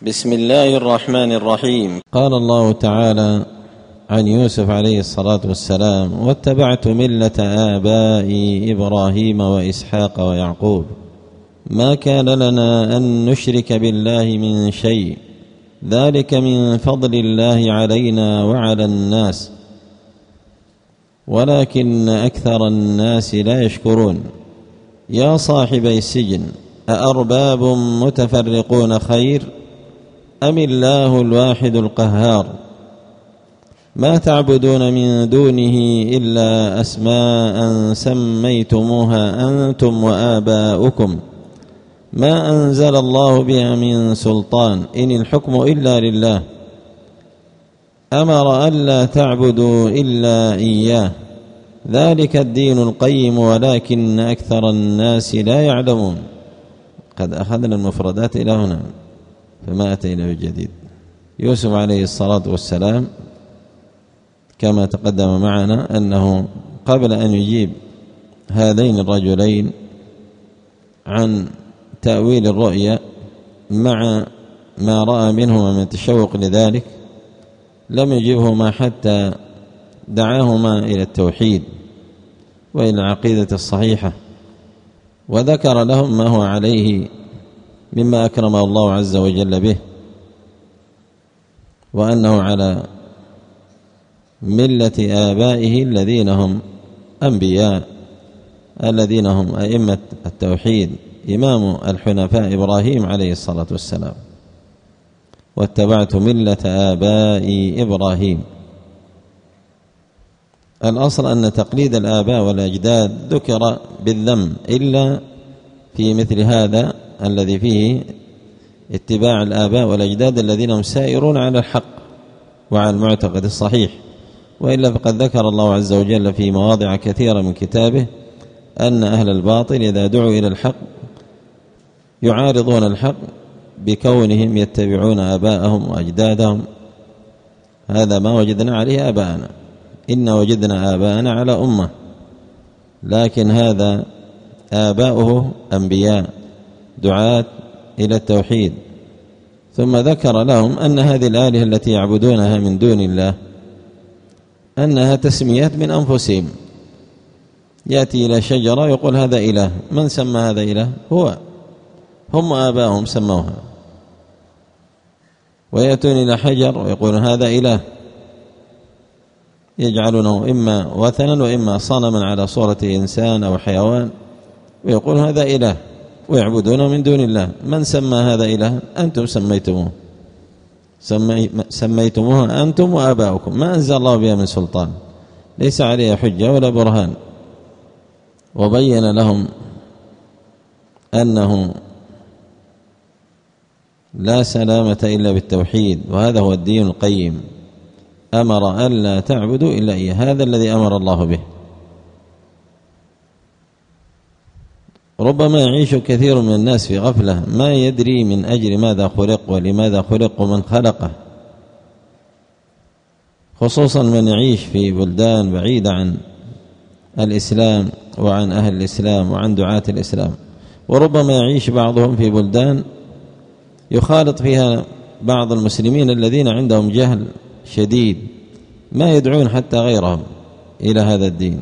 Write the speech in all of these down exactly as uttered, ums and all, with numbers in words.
بسم الله الرحمن الرحيم. قال الله تعالى عن يوسف عليه الصلاة والسلام: واتبعت ملة آبائي إبراهيم وإسحاق ويعقوب ما كان لنا أن نشرك بالله من شيء ذلك من فضل الله علينا وعلى الناس ولكن أكثر الناس لا يشكرون. يا صاحبي السجن أأرباب متفرقون خير أم الله الواحد القهار ما تعبدون من دونه إلا أسماء سميتموها أنتم وآباؤكم ما أنزل الله بها من سلطان إن الحكم إلا لله أمر ألا تعبدوا إلا إياه ذلك الدين القيم ولكن أكثر الناس لا يعلمون. قد أخذنا المفردات إلى هنا فما أتينا بالجديد. يوسف عليه الصلاة والسلام كما تقدم معنا أنه قبل أن يجيب هذين الرجلين عن تأويل الرؤيا مع ما رأى منهما من التشوق لذلك لم يجيبهما حتى دعاهما إلى التوحيد وإلى العقيدة الصحيحة، وذكر لهم ما هو عليه مما أكرم الله عز وجل به، وأنه على ملة آبائه الذين هم أنبياء الذين هم أئمة التوحيد إمام الحنفاء إبراهيم عليه الصلاة والسلام. واتبعت ملة آبائي إبراهيم. الأصل أن تقليد الآباء والأجداد ذكر بالذم إلا في مثل هذا الذي فيه اتباع الآباء والأجداد الذين هم سائرون على الحق وعلى المعتقد الصحيح، وإلا فقد ذكر الله عز وجل في مواضع كثيرة من كتابه أن أهل الباطل إذا دعوا إلى الحق يعارضون الحق بكونهم يتبعون آباءهم وأجدادهم. هذا ما وجدنا عليه آباءنا، إن وجدنا آباءنا على أمة، لكن هذا آباؤه أنبياء دعاة إلى التوحيد. ثم ذكر لهم أن هذه الآلهة التي يعبدونها من دون الله أنها تسميات من أنفسهم. يأتي إلى شجرة يقول هذا إله، من سمى هذا إله؟ هو هم آباؤهم سموها. ويأتون إلى حجر ويقولون هذا إله، يجعلونه إما وثنا وإما صنما على صورة إنسان أو حيوان ويقول هذا إله ويعبدون من دون الله. من سمى هذا إله؟ أنتم سميتموه سمي سميتموها أنتم وآباؤكم ما أنزل الله بها من سلطان، ليس عليها حجة ولا برهان. وبين لهم أنه لا سلامة إلا بالتوحيد، وهذا هو الدين القيم. أمر ألا تعبدوا إلا إياه، هذا الذي أمر الله به. ربما يعيش كثير من الناس في غفلة ما يدري من أجل ماذا خلق ولماذا خلق ومن خلقه، خصوصا من يعيش في بلدان بعيدة عن الإسلام وعن أهل الإسلام وعن دعاة الإسلام. وربما يعيش بعضهم في بلدان يخالط فيها بعض المسلمين الذين عندهم جهل شديد ما يدعون حتى غيرهم إلى هذا الدين،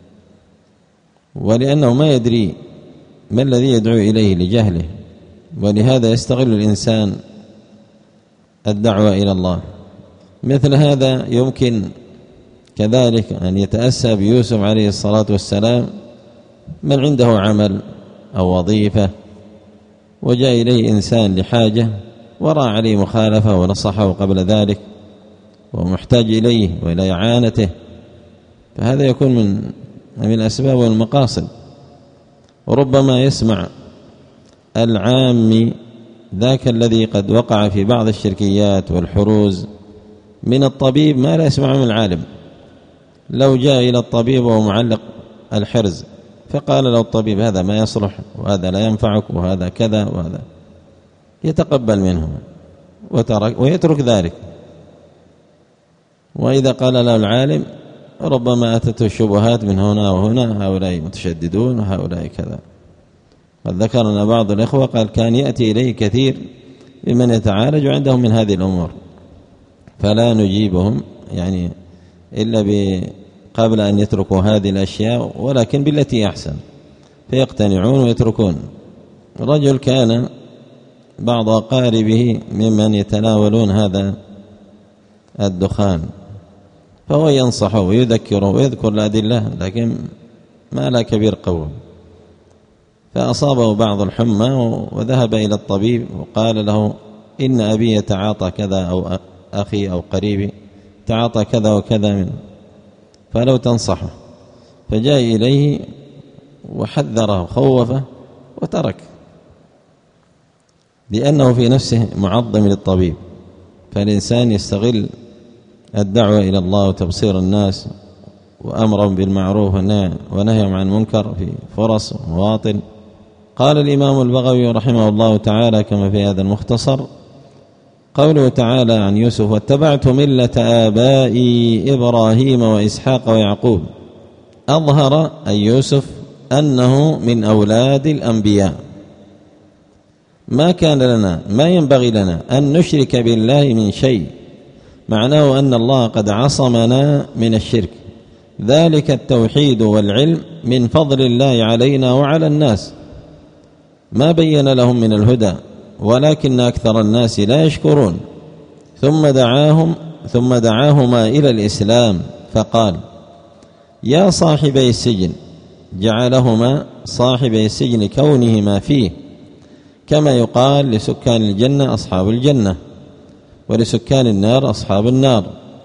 ولأنه ما يدري ما الذي يدعو إليه لجهله، ولهذا يستغل الإنسان الدعوة إلى الله. مثل هذا يمكن كذلك أن يتأسى بيوسف عليه الصلاة والسلام من عنده عمل أو وظيفة وجاء إليه إنسان لحاجة ورأى عليه مخالفة ونصحه قبل ذلك ومحتاج إليه وإلى إعانته، فهذا يكون من من الأسباب والمقاصد. وربما يسمع العام ذاك الذي قد وقع في بعض الشركيات والحروز من الطبيب ما لا يسمع من العالم. لو جاء إلى الطبيب وهو معلق الحرز فقال له الطبيب هذا ما يصلح وهذا لا ينفعك وهذا كذا وهذا، يتقبل منه وترك ويترك ذلك. وإذا قال له العالم ربما أتته الشبهات من هنا وهنا، هؤلاء متشددون وهؤلاء كذا. قد ذكرنا بعض الإخوة قال كان يأتي إليه كثير بمن يتعالج عندهم من هذه الأمور، فلا نجيبهم يعني إلا قبل أن يتركوا هذه الأشياء، ولكن بالتي أحسن، فيقتنعون ويتركون. رجل كان بعض أقاربه ممن يتناولون هذا الدخان، فهو ينصحه ويذكره ويذكر الأدلة، لكن ما لا كبير قوي، فأصابه بعض الحمى وذهب إلى الطبيب وقال له إن أبي يتعاطى كذا أو أخي أو قريبي تعاطى كذا وكذا منه، فلو تنصحه. فجاء إليه وحذره خوفه وترك، لأنه في نفسه معظم للطبيب. فالإنسان يستغل الدعوة إلى الله وتبصير الناس وأمرهم بالمعروف ونهيهم عن المنكر في فرص ومواطن. قال الإمام البغوي رحمه الله تعالى كما في هذا المختصر: قوله تعالى عن يوسف: واتبعت ملة آبائي إبراهيم وإسحاق ويعقوب، أظهر أي يوسف أنه من أولاد الأنبياء. ما كان لنا ما ينبغي لنا أن نشرك بالله من شيء، معناه أن الله قد عصمنا من الشرك، ذلك التوحيد والعلم من فضل الله علينا وعلى الناس، ما بين لهم من الهدى ولكن أكثر الناس لا يشكرون. ثم دعاهم ثم دعاهما إلى الإسلام فقال: يا صاحبي السجن، جعلهما صاحبي السجن كونهما فيه، كما يقال لسكان الجنة أصحاب الجنة ولسكان النار أصحاب النار.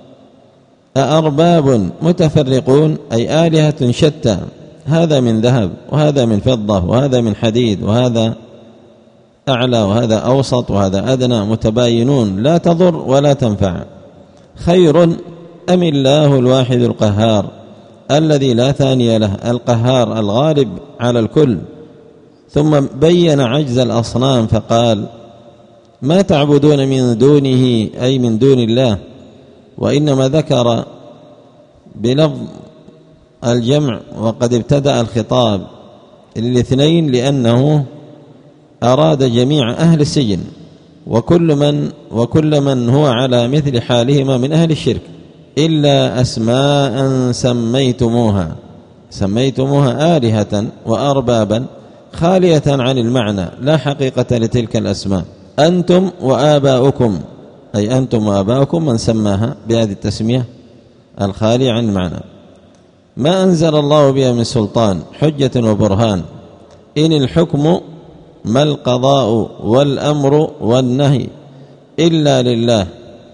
أأرباب متفرقون أي آلهة شتى، هذا من ذهب وهذا من فضة وهذا من حديد وهذا أعلى وهذا أوسط وهذا أدنى، متباينون لا تضر ولا تنفع، خير أم الله الواحد القهار الذي لا ثاني له، القهار الغالب على الكل. ثم بين عجز الأصنام فقال: ما تعبدون من دونه أي من دون الله، وإنما ذكر بلفظ الجمع وقد ابتدأ الخطاب للاثنين لأنه أراد جميع أهل السجن وكل من وكل من هو على مثل حالهما من أهل الشرك، إلا أسماء سميتموها سميتموها آلهة وأربابا خالية عن المعنى لا حقيقة لتلك الأسماء، أنتم وآباؤكم، أي أنتم وآباؤكم من سماها بهذه التسمية الخالية عن المعنى، ما أنزل الله بها من سلطان حجة وبرهان، إن الحكم ما القضاء والأمر والنهي إلا لله،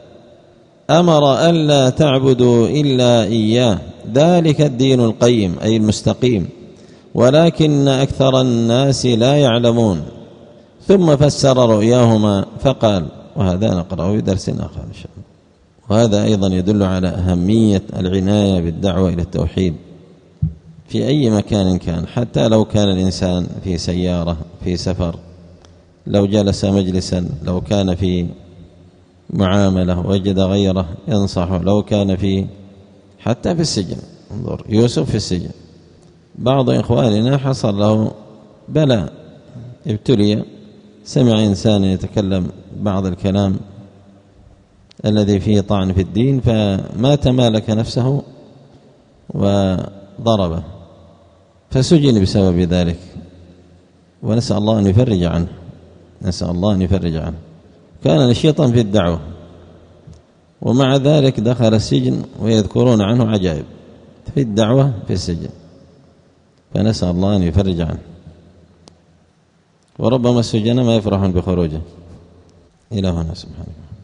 أمر ألا تعبدوا إلا إياه، ذلك الدين القيم أي المستقيم، ولكن أكثر الناس لا يعلمون. ثم فسر رؤياهما فقال، وهذا نقرأه في درس آخر إن شاء الله. وهذا أيضا يدل على أهمية العناية بالدعوة إلى التوحيد في أي مكان كان، حتى لو كان الإنسان في سيارة، في سفر، لو جلس مجلسا، لو كان في معاملة وجد غيره ينصحه، لو كان في حتى في السجن. انظر يوسف في السجن، بعض إخواننا حصل له بلاء، ابتلي، سمع إنسان يتكلم بعض الكلام الذي فيه طعن في الدين فما تمالك نفسه وضربه فسجن بسبب ذلك، ونسأل الله أن يفرج عنه، نسأل الله أن يفرج عنه. كان نشيطا في الدعوة ومع ذلك دخل السجن ويذكرون عنه عجائب في الدعوة في السجن، فنسأل الله أن يفرج عنه. وربما السجن ما يفرحون بخروجه. إلى هنا سبحانه.